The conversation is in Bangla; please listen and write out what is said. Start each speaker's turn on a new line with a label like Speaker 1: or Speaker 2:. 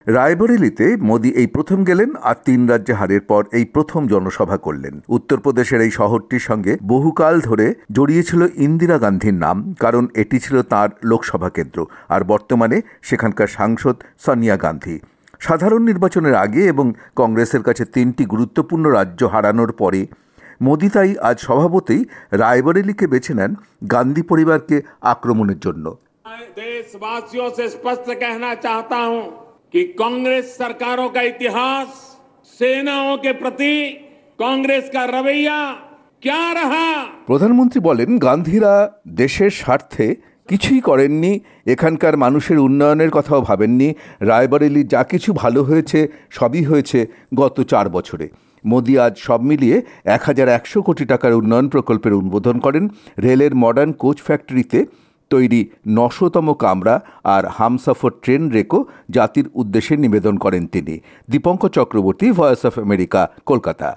Speaker 1: রায়বরেলিতে মোদি এই প্রথম গেলেন আর 3 রাজ্যে হারের পর এই প্রথম জনসভা করলেন। উত্তরপ্রদেশের এই শহরটির সঙ্গে বহুকাল ধরে জড়িয়েছিল ইন্দিরা গান্ধীর নাম, কারণ এটি ছিল তাঁর লোকসভা কেন্দ্র, আর বর্তমানে সেখানকার সাংসদ সোনিয়া গান্ধী। সাধারণ নির্বাচনের আগে এবং কংগ্রেসের কাছে 3টি গুরুত্বপূর্ণ রাজ্য হারানোর পরে মোদি তাই আজ স্বভাবতই রায়বরেলিকে বেছে নেন গান্ধী পরিবারকে আক্রমণের জন্য।
Speaker 2: देशवासियों से स्पष्ट कहना चाहता हूं कि कांग्रेस सरकारों का इतिहास, सेनाओं के प्रति कांग्रेस का रवैया क्या रहा।
Speaker 1: প্রধানমন্ত্রী বলেন, গান্ধীরা দেশের স্বার্থে কিছুই করেননি, এখানকার মানুষের উন্নয়নের কথাও ভাবেননি। রায়বরেলি যা কিছু ভালো হয়েছে সবই হয়েছে গত 4 বছরে। মোদি আজ সব মিলিয়ে 1100 কোটি টাকার উন্নয়ন প্রকল্পের উদ্বোধন করেন। রেলের মডার্ন কোচ ফ্যাক্টরিতে তৈরি 900তম কামরা আর হামসফর ট্রেন রেকও জাতির উদ্দেশ্যে নিবেদন করেন তিনি। Dipankar Chakraborty, voice of America, Kolkata.